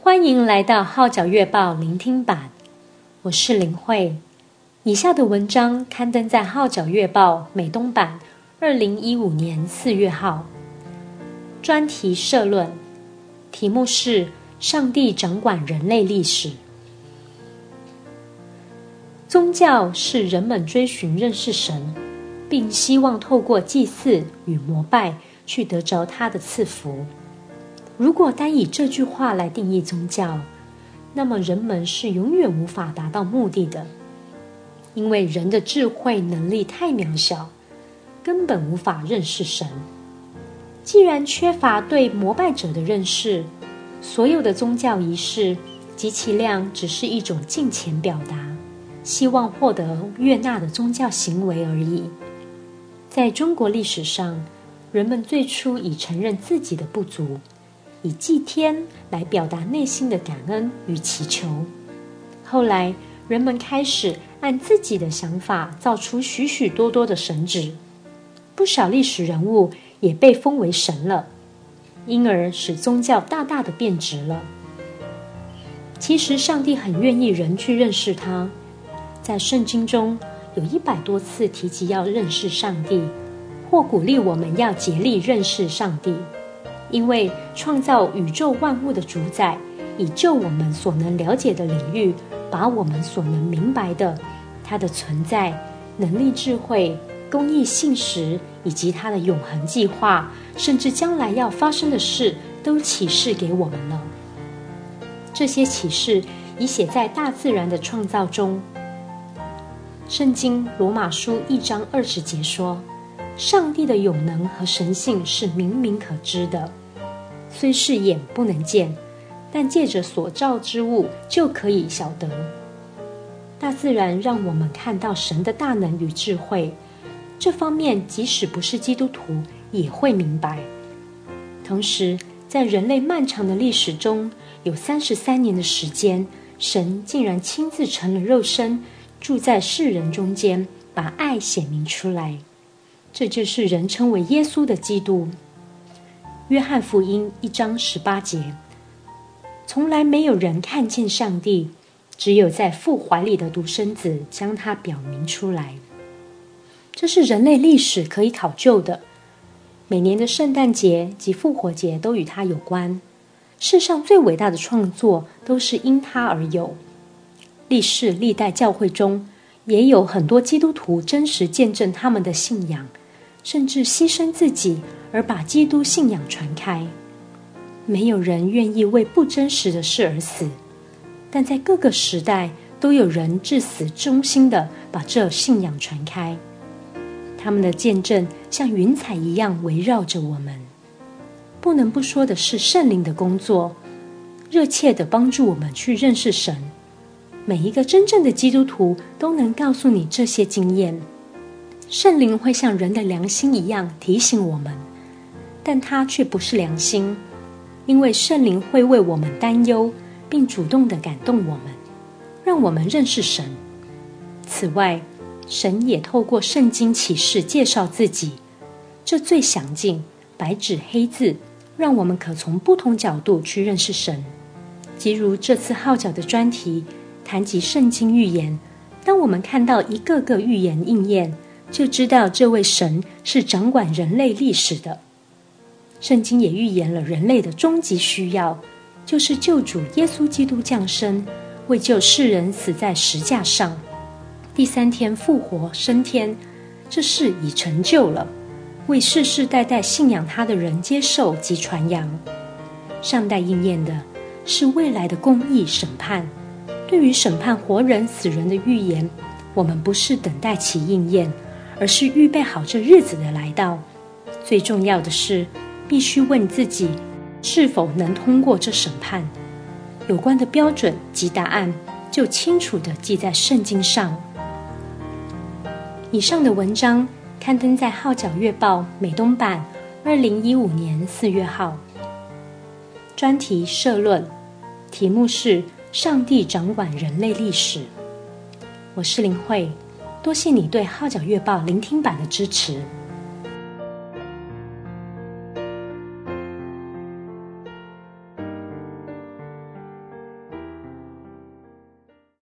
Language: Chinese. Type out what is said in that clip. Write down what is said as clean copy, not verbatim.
欢迎来到号角月报聆听版，我是林慧。以下的文章刊登在号角月报美东版2015年4月号，专题社论，题目是上帝掌管人类历史。宗教是人们追寻认识神，并希望透过祭祀与膜拜去得着他的赐福。如果单以这句话来定义宗教，那么人们是永远无法达到目的的，因为人的智慧能力太渺小，根本无法认识神。既然缺乏对膜拜者的认识，所有的宗教仪式及其量只是一种敬虔表达，希望获得悦纳的宗教行为而已。在中国历史上，人们最初以承认自己的不足，以祭天来表达内心的感恩与祈求。后来，人们开始按自己的想法造出许许多多的神祇，不少历史人物也被封为神了，因而使宗教大大的变质了。其实上帝很愿意人去认识他，在圣经中有100多次提及要认识上帝，或鼓励我们要竭力认识上帝，因为创造宇宙万物的主宰，以就我们所能了解的领域，把我们所能明白的他的存在、能力、智慧、公义、信实，以及他的永恒计划，甚至将来要发生的事，都启示给我们了。这些启示已写在大自然的创造中。圣经罗马书1章20节说，上帝的永能和神性是明明可知的，虽是眼不能见，但借着所造之物就可以晓得。大自然让我们看到神的大能与智慧，这方面即使不是基督徒也会明白。同时，在人类漫长的历史中，有33年的时间，神竟然亲自成了肉身，住在世人中间，把爱显明出来。这就是人称为耶稣的基督。约翰福音1章18节，从来没有人看见上帝，只有在父怀里的独生子将他表明出来。这是人类历史可以考究的，每年的圣诞节及复活节都与他有关。世上最伟大的创作都是因他而有。历世历代教会中也有很多基督徒真实见证他们的信仰，甚至牺牲自己而把基督信仰传开。没有人愿意为不真实的事而死，但在各个时代都有人至死忠心地把这信仰传开。他们的见证像云彩一样围绕着我们。不能不说的是圣灵的工作，热切地帮助我们去认识神。每一个真正的基督徒都能告诉你这些经验。圣灵会像人的良心一样提醒我们，但它却不是良心，因为圣灵会为我们担忧，并主动地感动我们，让我们认识神。此外，神也透过圣经启示介绍自己，这最详尽，白纸黑字，让我们可从不同角度去认识神。即如这次号角的专题谈及圣经预言，当我们看到一个个预言应验，就知道这位神是掌管人类历史的。圣经也预言了人类的终极需要，就是救主耶稣基督降生，为救世人死在十架上，第3天复活升天，这事已成就了，为世世代代信仰他的人接受及传扬。尚待应验的是未来的公义审判。对于审判活人死人的预言，我们不是等待其应验，而是预备好这日子的来到。最重要的是，必须问自己是否能通过这审判。有关的标准及答案就清楚地记在圣经上。以上的文章刊登在号角月报美东版2015年4月号，专题社论，题目是上帝掌管人类历史。我是林慧，多谢你对号角月报聆听版的支持。